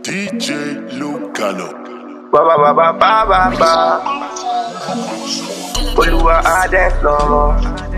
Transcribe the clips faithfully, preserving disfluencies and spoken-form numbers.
D J Lucano. Ba ba ba ba ba ba ba. Oluwa Ade Flomo.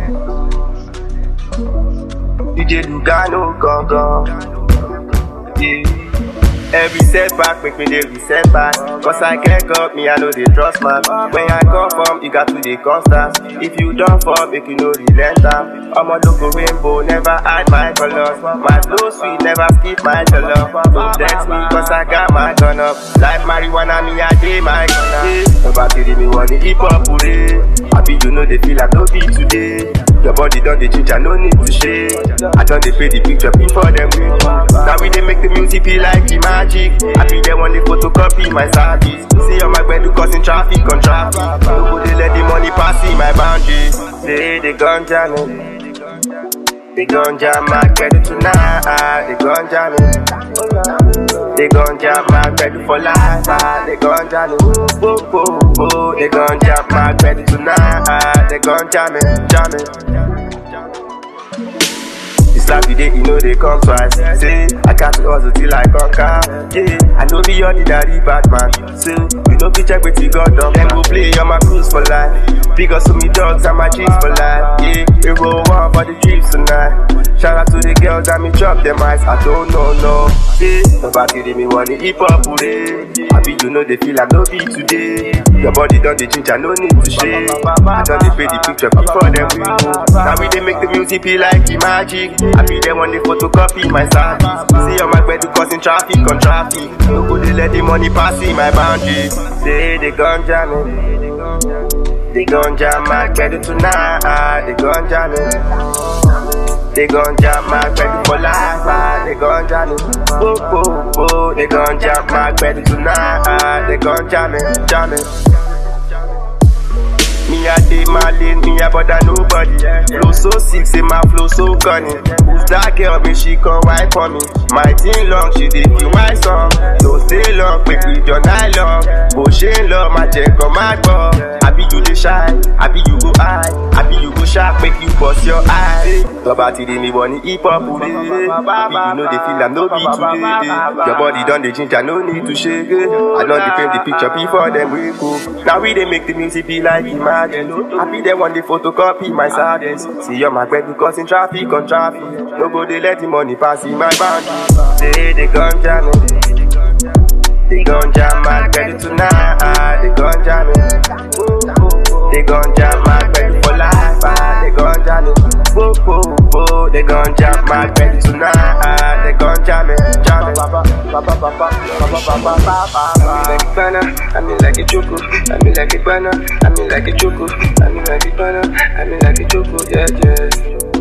D J Lucano gangan. Yeah. Every setback make me dey reset back. Cause I can't up me, I know they trust man. When I come from, you got to the constant. If you don't fall, make you know relent am. I'm a local rainbow, never hide my colors. My flow sweet, never skip my color. Don't text me, cause I got my gun up. Like marijuana, me I day my gun up. Nobody really me want the hip hop today. Happy you know they feel like no be today. Your body done the change, I no need to shake. I done they pay the picture before them win. Now we they make the music feel like the magic. I be there when they photocopy my service. See on my bed to causing traffic on traffic. Nobody let the money pass in my boundaries. Say they gon' jam me. They gon' jam my credit tonight. They gon' jam me. They gon' jam my credit for life. They gon' jam me. Whoa, whoa, whoa. They gon' jam my credit tonight. They gon' jam me, jam me. Slappy day, you know they come twice. Say, I can't hustle till I conquer. Yeah, I know be ordinary bad man. So, you know be check with you got them. Then go play on my cruise for life. Pick up so me dogs and my jeans for life. Yeah, we roll one for the trips tonight. Shout out to the girls that me drop them eyes. I don't know, no. Yeah, nobody did me want the hip hop today. Happy you know they feel like no be today. Your body done the change, I no need to shake. I done they pay the picture before them we move. Now we they make the music feel like the magic. I be there when they photocopy my service. See on my bed to causing traffic on traffic. No go they let the money pass in my boundaries. Say they gon' jam me. They gon' jam my credit tonight. They gon' jam me. They gon' jam my credit for life. They gon' jam me. Whoa, whoa, whoa. They gon' jam my credit tonight. They gon' jam me, jam me. Me a day my lane, me a bother nobody. Flow so sick, say my flow so cunning. Who's that girl, me she come wipe on me. My thing long, she did feel my song. Don't stay long, quick with your night long. Bullshit love, my check on my ball. Happy you dey shy, happy you go high. Happy you go sharp, make you bust your eye. Nobody dey me want hip hop today. Happy you know they feel like no be today. Your body done the change, I no need to shake it. I done the paint the picture before them we go. Now we dey make the music be like imagine. Happy they want the photocopy my sadness. See on my bed because in traffic on traffic. No go they let the money pass in my boundaries. Say they gon' jam me. They gon' jam my credit tonight. They gon' jam me. They gon' jam my credit for life. They gon' jam me. Whoa, whoa, whoa. They gon' jam my credit tonight. They gon' jam me, jam me. I mean like a choco. I mean like a banana. I mean like a choco. I mean like a banana. I mean like a choco. Yeah, yeah.